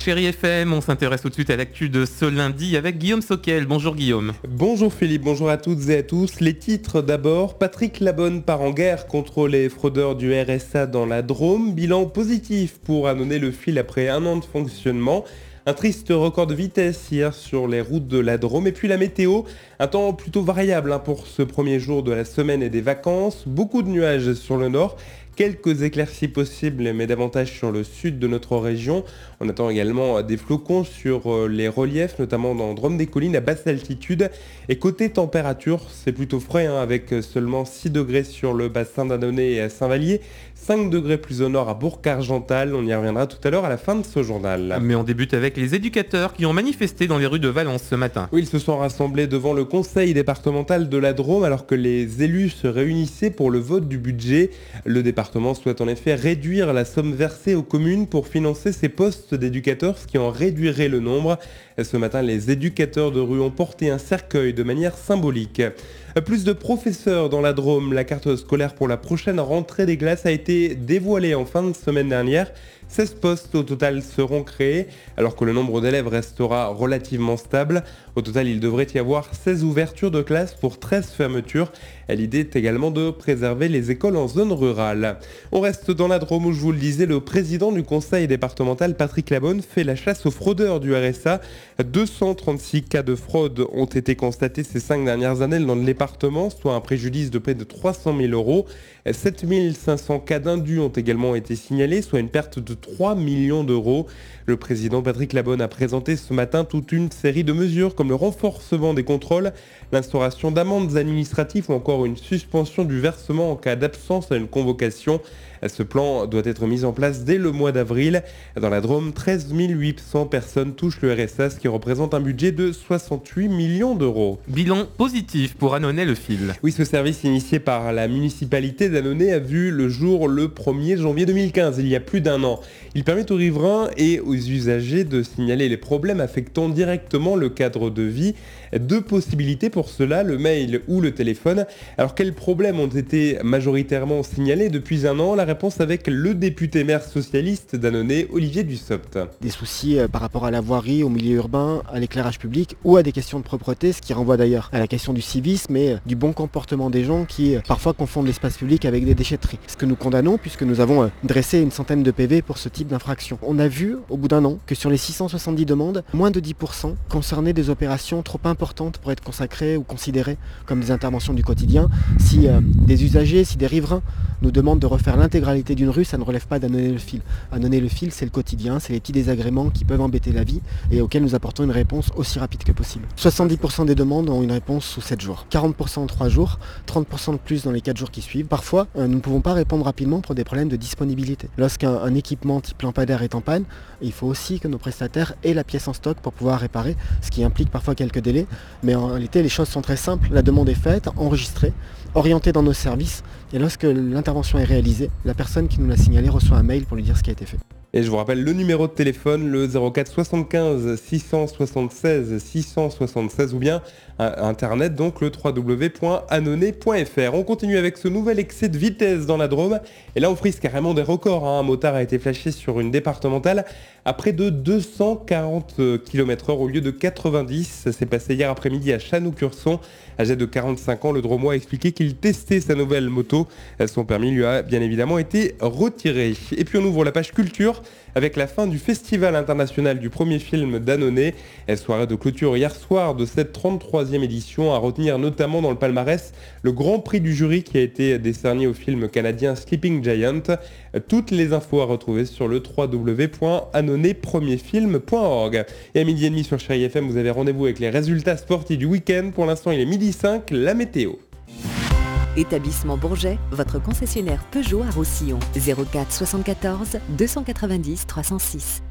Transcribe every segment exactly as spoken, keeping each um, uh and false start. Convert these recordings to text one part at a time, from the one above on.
Chérie F M, on s'intéresse tout de suite à l'actu de ce lundi avec Guillaume Soquel. Bonjour Guillaume. Bonjour Philippe, bonjour à toutes et à tous. Les titres d'abord, Patrick Labonne part en guerre contre les fraudeurs du R S A dans la Drôme. Bilan positif pour Annonay le Fil après un an de fonctionnement. Un triste record de vitesse hier sur les routes de la Drôme. Et puis la météo, un temps plutôt variable hein, pour ce premier jour de la semaine et des vacances. Beaucoup de nuages sur le nord. Quelques éclaircies possibles, mais davantage sur le sud de notre région. On attend également des flocons sur les reliefs, notamment dans Drôme-des-Collines à basse altitude. Et côté température, c'est plutôt frais, hein, avec seulement six degrés sur le bassin d'Annonay et à Saint-Vallier, cinq degrés plus au nord à Bourg-Argental. On y reviendra tout à l'heure à la fin de ce journal. Mais on débute avec les éducateurs qui ont manifesté dans les rues de Valence ce matin. Oui, ils se sont rassemblés devant le conseil départemental de la Drôme alors que les élus se réunissaient pour le vote du budget. Le département souhaite en effet réduire la somme versée aux communes pour financer ces postes d'éducateurs, ce qui en réduirait le nombre. Ce matin, les éducateurs de rue ont porté un cercueil de manière symbolique. Plus de professeurs dans la Drôme. La carte scolaire pour la prochaine rentrée des classes a été dévoilée en fin de semaine dernière. seize postes au total seront créés, alors que le nombre d'élèves restera relativement stable. Au total, il devrait y avoir seize ouvertures de classes pour treize fermetures. L'idée est également de préserver les écoles en zone rurale. On reste dans la Drôme où, je vous le disais, le président du conseil départemental, Patrick Labonne, fait la chasse aux fraudeurs du R S A. deux cent trente-six cas de fraude ont été constatés ces cinq dernières années dans le département, soit un préjudice de près de trois cent mille euros. sept mille cinq cents cas d'indus ont également été signalés, soit une perte de trois millions d'euros. Le président Patrick Labonne a présenté ce matin toute une série de mesures comme le renforcement des contrôles, l'instauration d'amendes administratives ou encore une suspension du versement en cas d'absence à une convocation. Ce plan doit être mis en place dès le mois d'avril. Dans la Drôme, treize mille huit cents personnes touchent le R S A, ce qui représente un budget de soixante-huit millions d'euros. Bilan positif pour Annonay le Fil. Oui, ce service initié par la municipalité d'Annonay a vu le jour le premier janvier deux mille quinze, il y a plus d'un an. Il permet aux riverains et aux usagers de signaler les problèmes affectant directement le cadre de vie. Deux possibilités pour cela, le mail ou le téléphone. Alors quels problèmes ont été majoritairement signalés depuis un an? La réponse avec le député maire socialiste d'Annonay, Olivier Dussopt. Des soucis par rapport à la voirie, au milieu urbain, à l'éclairage public ou à des questions de propreté, ce qui renvoie d'ailleurs à la question du civisme et du bon comportement des gens qui parfois confondent l'espace public avec des déchetteries. Ce que nous condamnons puisque nous avons dressé une centaine de P V pour ce type d'infraction. On a vu au bout d'un an que sur les six cent soixante-dix demandes, moins de dix pour cent concernaient des opérations trop importantes pour être consacrées ou considérées comme des interventions du quotidien. Si euh, des usagers, si des riverains nous demandent de refaire l'intégralité d'une rue, ça ne relève pas d'Annonay le Fil. Annonay le Fil, c'est le quotidien, c'est les petits désagréments qui peuvent embêter la vie et auxquels nous apportons une réponse aussi rapide que possible. soixante-dix pour cent des demandes ont une réponse sous sept jours, quarante pour cent en trois jours, trente pour cent de plus dans les quatre jours qui suivent. Parfois, euh, nous ne pouvons pas répondre rapidement pour des problèmes de disponibilité. Lorsqu'un un équipement type lampadaire est en panne, il faut aussi que nos prestataires aient la pièce en stock pour pouvoir réparer, ce qui implique parfois quelques délais. Mais en réalité, les choses sont très simples. La demande est faite, enregistrée, orientée dans nos services. Et lorsque l'intervention est réalisée, la personne qui nous l'a signalé reçoit un mail pour lui dire ce qui a été fait. Et je vous rappelle le numéro de téléphone, le zéro quatre soixante-quinze six cent soixante-seize six cent soixante-seize ou bien internet, donc le w w w point annonay point f r. On continue avec ce nouvel excès de vitesse dans la Drôme. Et là, on frise carrément des records. Hein. Un motard a été flashé sur une départementale à près de deux cent quarante kilomètres heure au lieu de quatre-vingt-dix. Ça s'est passé hier après-midi à Chanou-Curson. Âgé de quarante-cinq ans, le Dromois a expliqué qu'il testait sa nouvelle moto. Son permis lui a bien évidemment été retiré. Et puis on ouvre la page culture avec la fin du Festival international du premier film d'Annonay. Soirée de clôture hier soir de cette trente-troisième édition, à retenir notamment dans le palmarès le grand prix du jury qui a été décerné au film canadien Sleeping Giant. Toutes les infos à retrouver sur le w w w point annonay premier film point org. Et à midi et demi sur Chérie F M, vous avez rendez-vous avec les résultats sportifs du week-end. Pour l'instant, il est midi cinq, la météo. Établissement Bourget, votre concessionnaire Peugeot à Roussillon. zéro quatre soixante-quatorze deux cent quatre-vingt-dix trois cent six.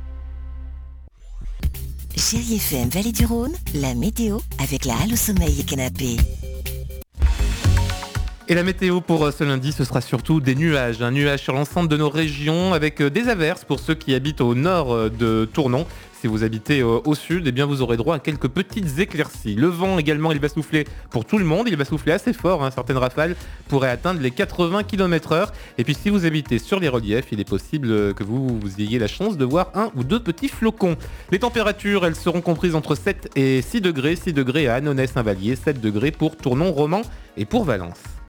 Chérie F M Vallée du Rhône, la météo avec la Halle au Sommeil et Canapé. Et la météo pour ce lundi, ce sera surtout des nuages. Un nuage sur l'ensemble de nos régions avec des averses pour ceux qui habitent au nord de Tournon. Si vous habitez au sud, eh bien vous aurez droit à quelques petites éclaircies. Le vent également, il va souffler pour tout le monde. Il va souffler assez fort. Hein. Certaines rafales pourraient atteindre les quatre-vingts kilomètres heure. Et puis si vous habitez sur les reliefs, il est possible que vous, vous ayez la chance de voir un ou deux petits flocons. Les températures, elles seront comprises entre sept et six degrés. six degrés à Annonay-Saint-Vallier, sept degrés pour Tournon, Romans et pour Valence.